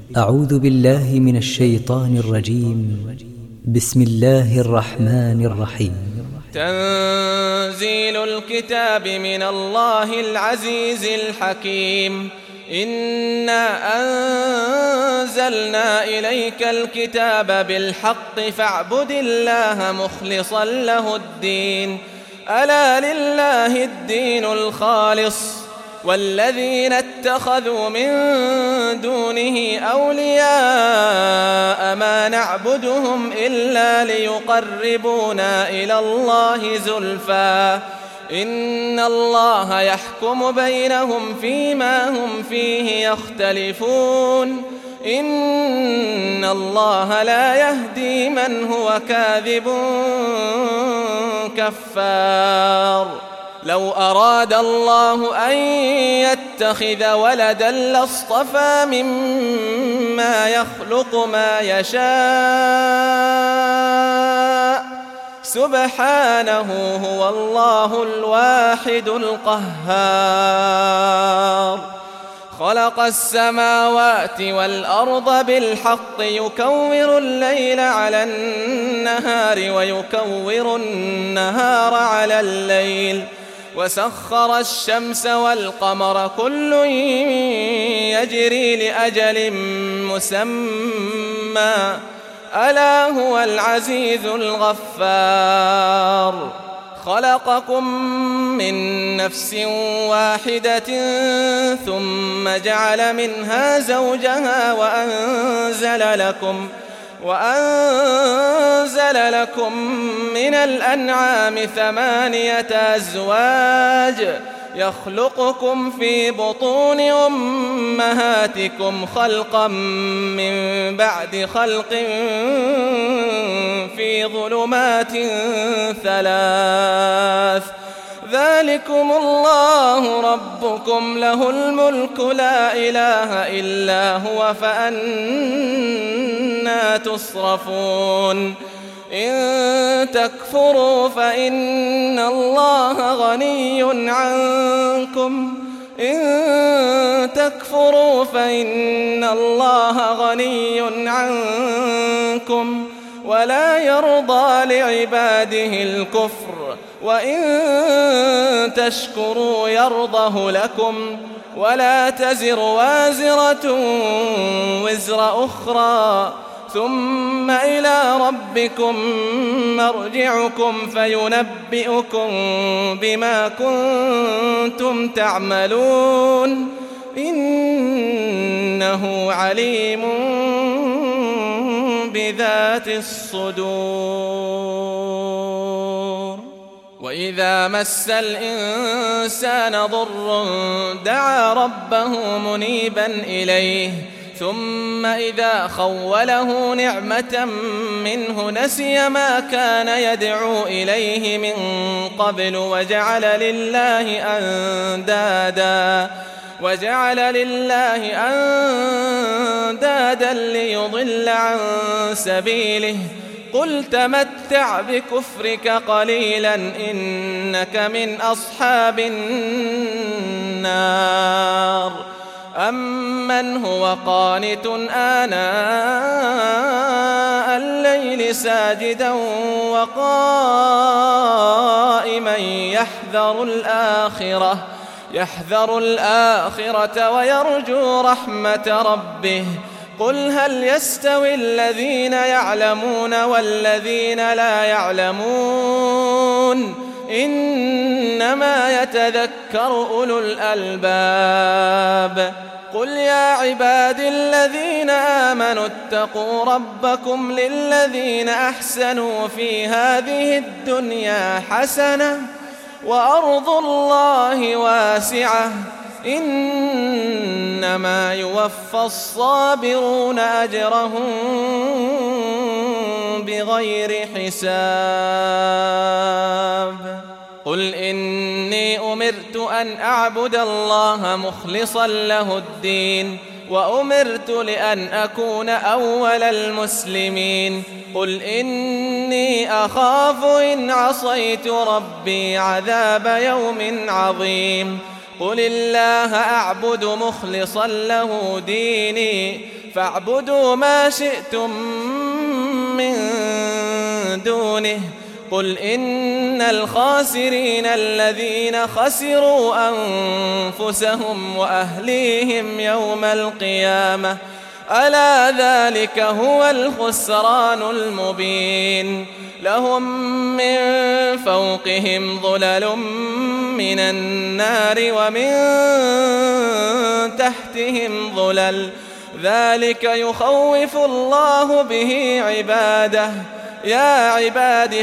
أعوذ بالله من الشيطان الرجيم. بسم الله الرحمن الرحيم. تنزيل الكتاب من الله العزيز الحكيم. إنا أنزلنا إليك الكتاب بالحق فاعبد الله مخلصا له الدين. ألا لله الدين الخالص والذين اتخذوا من دونه أولياء ما نعبدهم إلا ليقربونا إلى الله زلفى إن الله يحكم بينهم فيما هم فيه يختلفون إن الله لا يهدي من هو كاذب كفار. لو أراد الله أن يتخذ ولدا لاصطفى مما يخلق ما يشاء سبحانه هو الله الواحد القهار. خلق السماوات والأرض بالحق يكور الليل على النهار ويكور النهار على الليل وسخر الشمس والقمر كل يجري لأجل مسمى ألا هو العزيز الغفار. خلقكم من نفس واحدة ثم جعل منها زوجها وأنزل لكم من الأنعام 8 أزواج يخلقكم في بطون أمهاتكم خلقا من بعد خلق في ظلمات 3 ذلكم الله ربكم له الملك لا إله إلا هو فأنى تصرفون. إن تكفروا فإن الله غني عنكم ولا يرضى لعباده الكفر وإن تشكروا يرضه لكم ولا تزر وازرة وزر أخرى ثم إلى ربكم مرجعكم فينبئكم بما كنتم تعملون إنه عليم بذات الصدور. وإذا مس الإنسان ضر دعا ربه منيبا إليه ثم إذا خوله نعمة منه نسي ما كان يدعو إليه من قبل وجعل لله أندادا ليضل عن سبيله. قل تمتع بكفرك قليلا إنك من أصحاب النار. أمن هو قانت آناء الليل ساجدا وقائما يحذر الآخرة ويرجو رحمة ربه. قل هل يستوي الذين يعلمون والذين لا يعلمون إنما يتذكر أولو الألباب. قل يا عباد الذين آمنوا اتقوا ربكم للذين أحسنوا في هذه الدنيا حسنة وأرض الله واسعة إنما يوفى الصابرون أجرهم بغير حساب. قل إني أمرت أن أعبد الله مخلصا له الدين وأمرت لأن أكون أول المسلمين. قل إني أخاف إن عصيت ربي عذاب يوم عظيم. قل الله أعبد مخلصا له ديني فاعبدوا ما شئتم من دونه قل إن الخاسرين الذين خسروا أنفسهم وأهليهم يوم القيامة ألا ذلك هو الخسران المبين لهم من فوقهم ظلل من النار ومن تحتهم ظلل ذلك يخوف الله به عباده يا عباد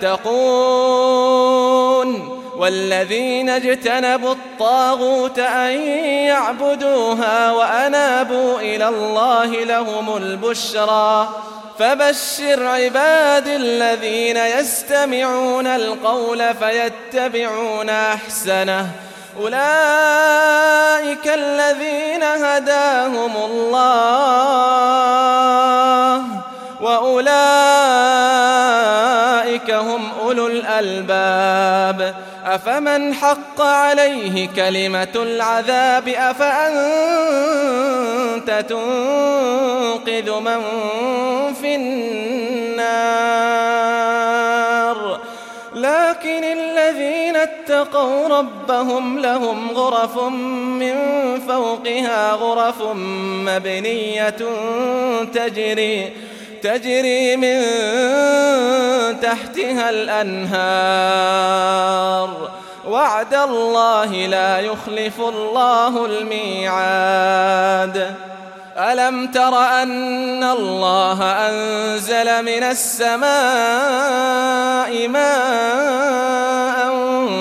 فاتقون والذين اجتنبوا الطاغوت أن يعبدوها وأنابوا إلى الله لهم البشرى فبشر عباد الذين يستمعون القول فيتبعون أحسنه أولئك الذين هداهم الله وأولئك هم أولو الألباب أفمن حق عليه كلمة العذاب أفأنت تنقذ من في النار لكن الذين اتقوا ربهم لهم غرف من فوقها غرف مبنية تجري من تحتها الأنهار وعد الله لا يخلف الله الميعاد ألم تر أن الله أنزل من السماء ماء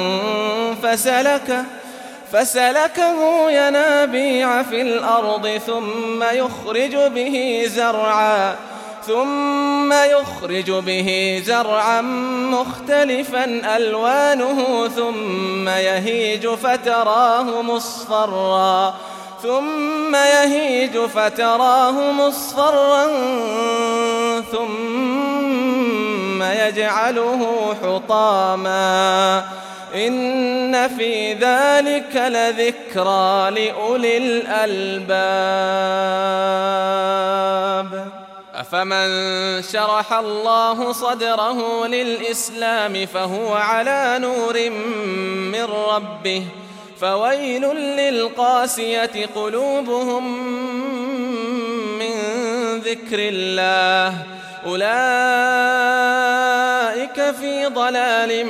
فسلكه ينابيع في الأرض ثم يخرج به زرعا مختلفا ألوانه ثم يهيج فتراه مصفرا ثم يجعله حطاما إن في ذلك لذكرى لأولي الألباب أفمن شرح الله صدره للإسلام فهو على نور من ربه فويل للقاسية قلوبهم من ذكر الله أولئك في ضلال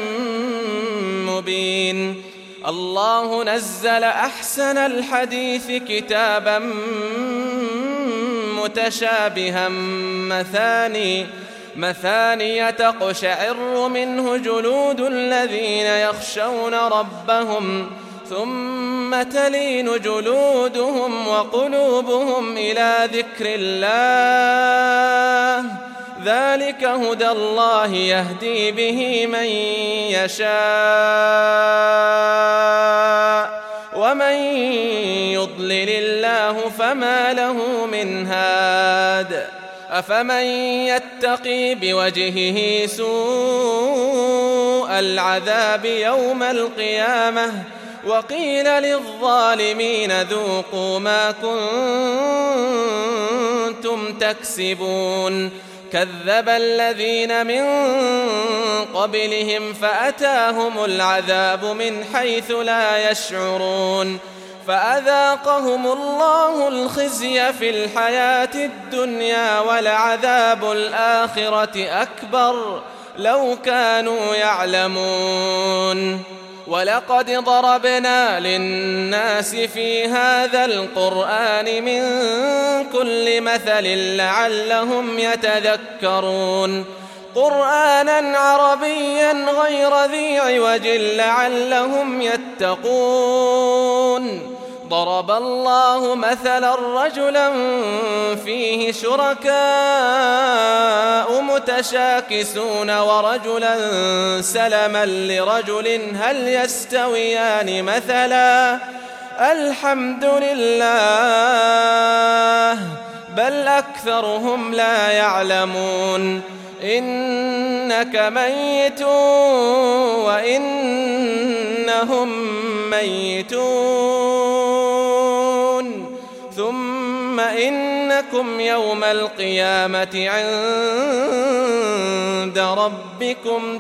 مبين الله نزل أحسن الحديث كتابا متشابها مثاني تقشعر منه جلود الذين يخشون ربهم ثم تلين جلودهم وقلوبهم إلى ذكر الله ذلك هدى الله يهدي به من يشاء ومن يضلل الله فما له من هاد أفمن يتقي بوجهه سوء العذاب يوم القيامة وقيل للظالمين ذوقوا ما كنتم تكسبون كذب الذين من قبلهم فأتاهم العذاب من حيث لا يشعرون فأذاقهم الله الخزي في الحياة الدنيا ولعذاب الآخرة أكبر لو كانوا يعلمون ولقد ضربنا للناس في هذا القرآن من كل مثل لعلهم يتذكرون قرآنا عربيا غير ذي عوج لعلهم يتقون ضرب الله مثلا رجلا فيه شركاء متشاكسون ورجلا سلما لرجل هل يستويان مثلا الحمد لله بل أكثرهم لا يعلمون إنك ميت وإنهم ميتون ثم إن إنكم يوم القيامة عند ربكم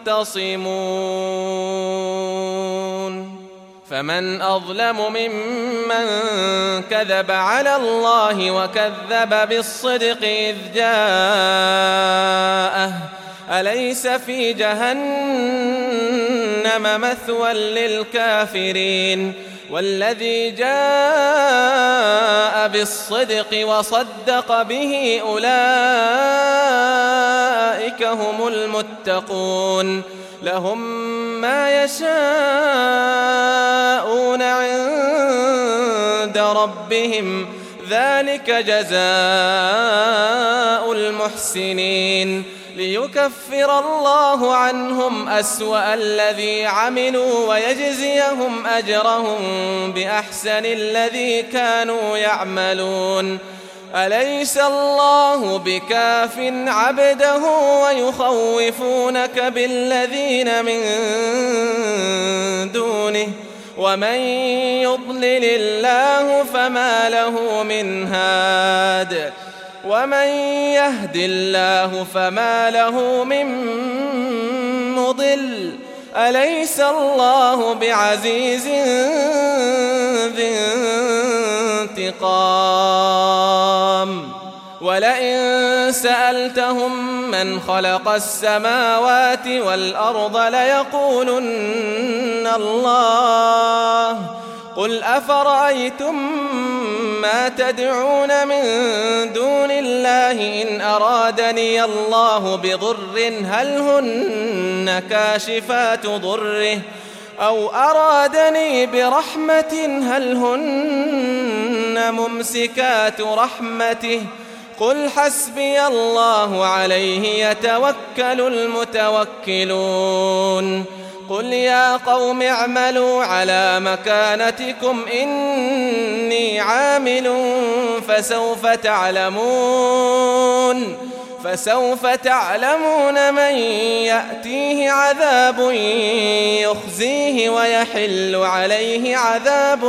تختصمون فمن أظلم ممن كذب على الله وكذب بالصدق إذ جاءه أليس في جهنم مثوى للكافرين والذي جاء بالصدق وصدق به أولئك هم المتقون لهم ما يشاءون عند ربهم ذلك جزاء المحسنين ليكفر الله عنهم أسوأ الذي عملوا ويجزيهم أجرهم بأحسن الذي كانوا يعملون أليس الله بكاف عبده ويخوفونك بالذين من دونه ومن يضلل الله فما له من هاد ومن يهد الله فما له من مضل أليس الله بعزيز ذي انتقام ولئن سألتهم من خلق السماوات والأرض ليقولن الله قل أفرأيتم ما تدعون من دون الله إن أرادني الله بضر هل هن كاشفات ضره أو أرادني برحمة هل هن ممسكات رحمته قل حسبي الله عليه يتوكل المتوكلون قل يا قوم اعملوا على مكانتكم إني عامل فسوف تعلمون من يأتيه عذاب يخزيه ويحل عليه عذاب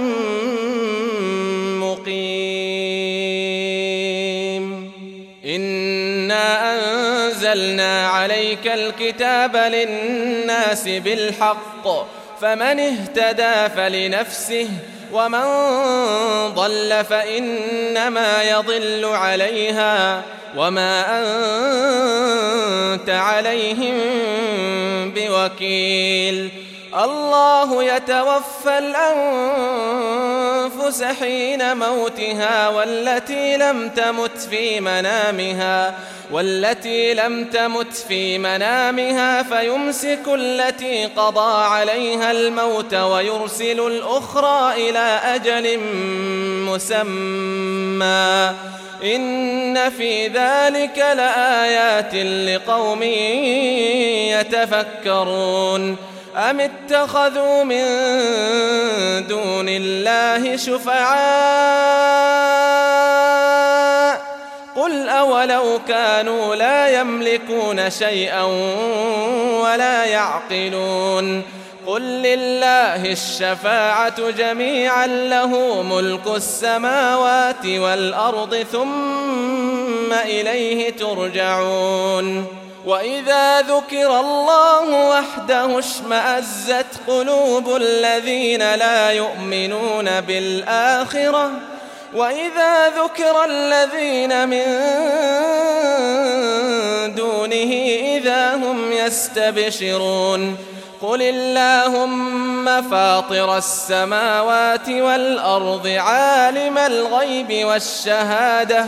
مقيم إنا أنزلنا عليك الكتاب للناس بالحق فمن اهتدى فلنفسه ومن ضل فإنما يضل عليها وما أنت عليهم بوكيل الله يتوفى الأنفس حين موتها والتي لم تمت في منامها فيمسك التي قضى عليها الموت ويرسل الأخرى إلى أجل مسمى إن في ذلك لآيات لقوم يتفكرون أم اتخذوا من دون الله شفعاء قل أولو كانوا لا يملكون شيئا ولا يعقلون قل لله الشفاعة جميعا له ملك السماوات والأرض ثم إليه ترجعون وإذا ذكر الله وحده اشمأزت قلوب الذين لا يؤمنون بالآخرة وإذا ذكر الذين من دونه إذا هم يستبشرون قل اللهم فاطر السماوات والأرض عالم الغيب والشهادة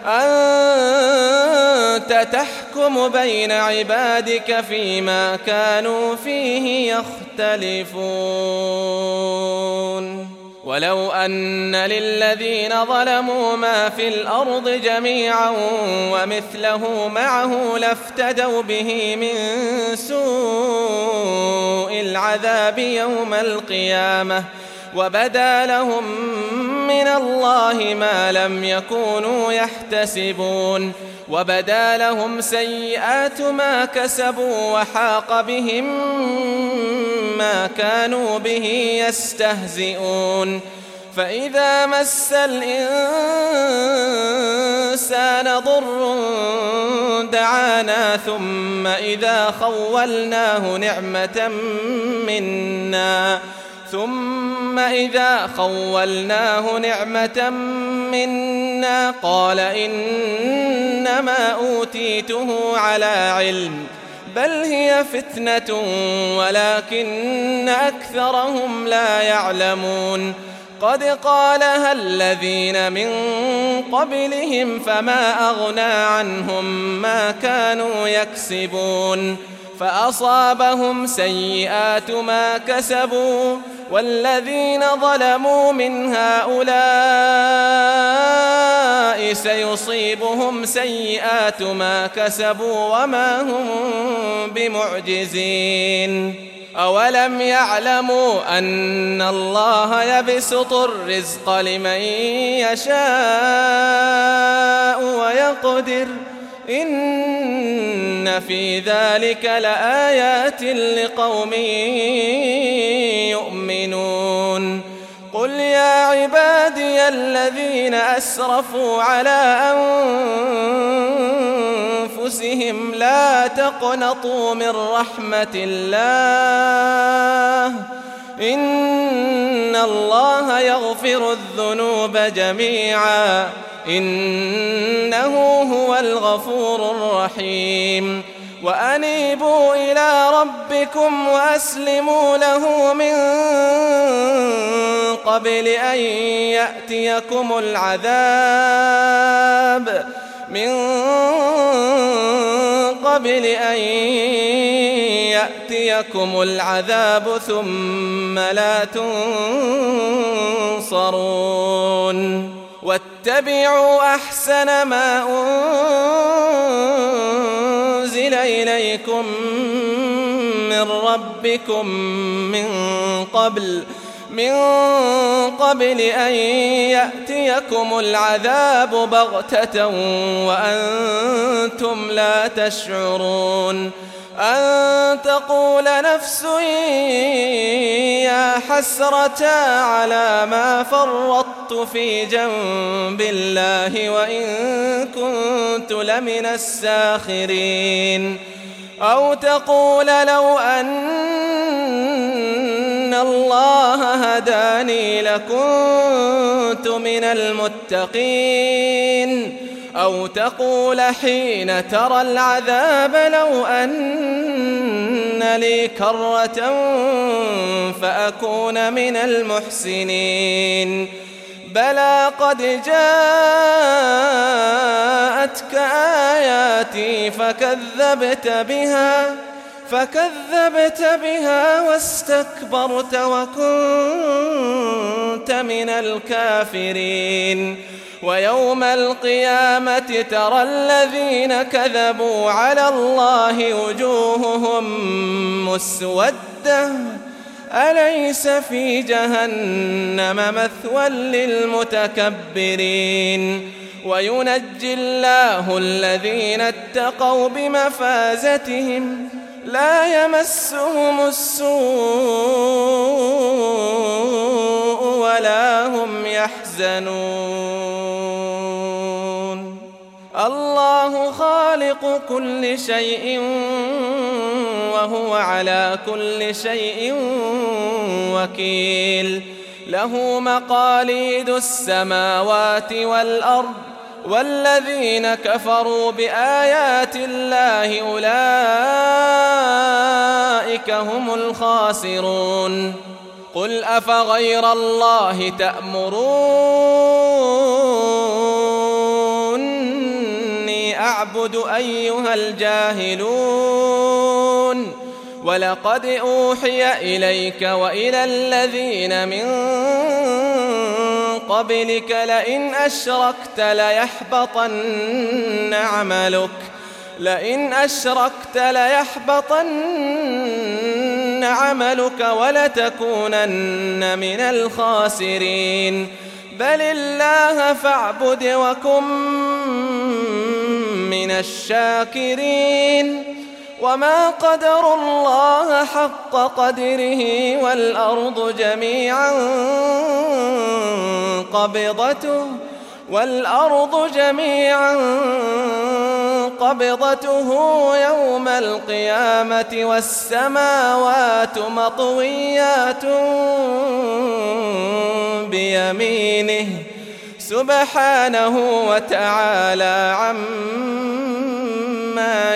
أنت تحكم بين عبادك فيما كانوا فيه يختلفون ولو أن للذين ظلموا ما في الأرض جميعا ومثله معه لافتدوا به من سوء العذاب يوم القيامة وبدا لهم من الله ما لم يكونوا يحتسبون وبدا لهم سيئات ما كسبوا وحاق بهم ما كانوا به يستهزئون فإذا مس الإنسان ضر دعانا ثم إذا خولناه نعمة منا قال إنما أوتيته على علم بل هي فتنة ولكن أكثرهم لا يعلمون قد قالها الذين من قبلهم فما أغنى عنهم ما كانوا يكسبون فأصابهم سيئات ما كسبوا والذين ظلموا من هؤلاء سيصيبهم سيئات ما كسبوا وما هم بمعجزين أولم يعلموا أن الله يبسط الرزق لمن يشاء ويقدر إن في ذلك لآيات لقوم يؤمنون قل يا عبادي الذين أسرفوا على أنفسهم لا تقنطوا من رحمة الله إن الله يغفر الذنوب جميعا إنه هو الغفور الرحيم وأنيبوا إلى ربكم وأسلموا له من قبل أن يأتيكم العذاب ثم لا تنصرون واتبعوا أحسن ما أنزل إليكم من ربكم من قبل أن يأتيكم العذاب بغتة وأنتم لا تشعرون أن تقول نفس يا حسرة على ما فرطت في جنب الله وإن كنت لمن الساخرين أو تقول لو أن الله هداني لكنت من المتقين أو تقول حين ترى العذاب لو أن لي كرة فأكون من المحسنين بلى قد جاءتك آياتي فكذبت بها واستكبرت وكنت من الكافرين ويوم القيامة ترى الذين كذبوا على الله وجوههم مسودة أليس في جهنم مثوى للمتكبرين وينجي الله الذين اتقوا بمفازتهم لا يمسهم السوء ولا هم يحزنون الله خالق كل شيء وهو على كل شيء وكيل له مقاليد السماوات والأرض والذين كفروا بآيات الله أولئك هم الخاسرون قل أفغير الله تأمروني أعبد أيها الجاهلون ولقد أوحي إليك وإلى الذين من قبلك لئن أشركت ليحبطن عملك ولتكونن من الخاسرين بل الله فاعبد وكن من الشاكرين وما قدروا الله حق قدره والأرض جميعا قبضته يوم القيامة والسماوات مطويات بيمينه سبحانه وتعالى عما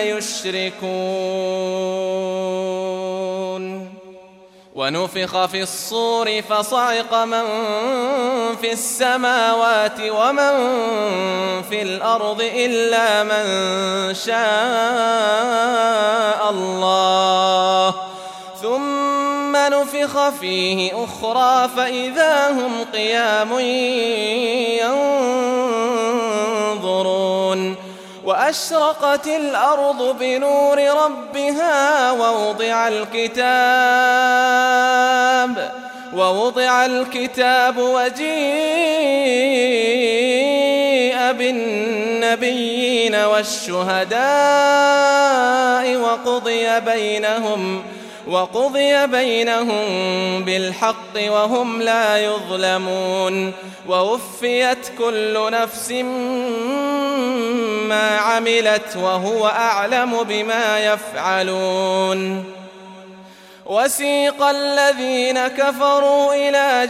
يشركون. ونفخ في الصور فصعق من في السماوات ومن في الأرض إلا من شاء الله، ثم نفخ فيه أخرى فإذا هم قيام ينظرون. وأشرقت الأرض بنور ربها ووضع الكتاب وجيء بالنبيين والشهداء وقضي بينهم بالحق وهم لا يظلمون. ووفيت كل نفس ما عملت وهو أعلم بما يفعلون. وسيق الذين كفروا إلى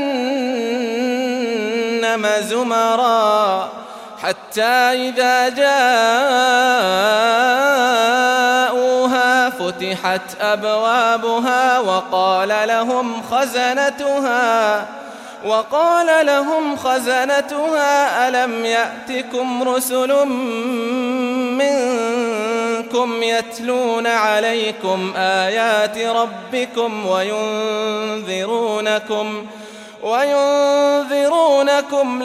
جهنم زمرا حتى إذا جاءوها فتحت أبوابها وقال لهم خزنتها ألم يأتكم رسل منكم يتلون عليكم آيات ربكم وينذرونكم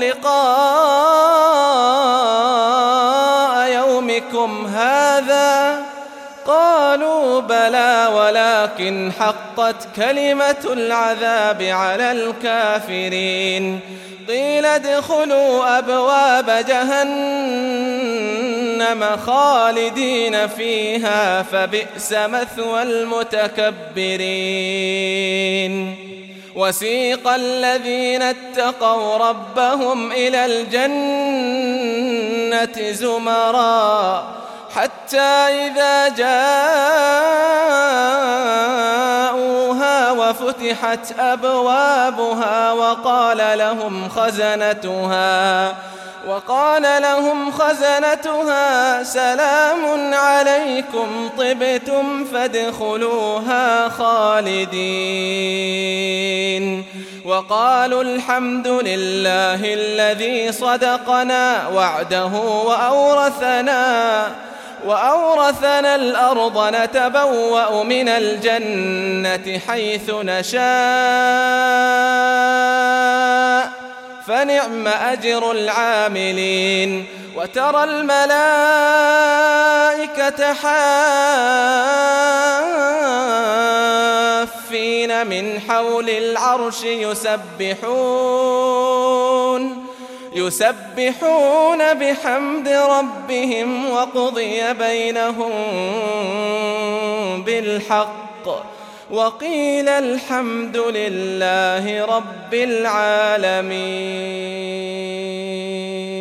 لقاء يومكم هذا؟ قالوا بلى ولكن حقت كلمة العذاب على الكافرين. قيل ادخلوا أبواب جهنم خالدين فيها فبئس مثوى المتكبرين. وسيق الذين اتقوا ربهم إلى الجنة زمرا حتى إذا جاءوها وفتحت أبوابها وقال لهم خزنتها سلام عليكم طبتم فادخلوها خالدين. وقالوا الحمد لله الذي صدقنا وعده وأورثنا الأرض نتبوأ من الجنة حيث نشاء فنعم أجر العاملين. وترى الملائكة حافين من حول العرش يسبحون بحمد ربهم وقضي بينهم بالحق وقيل الحمد لله رب العالمين.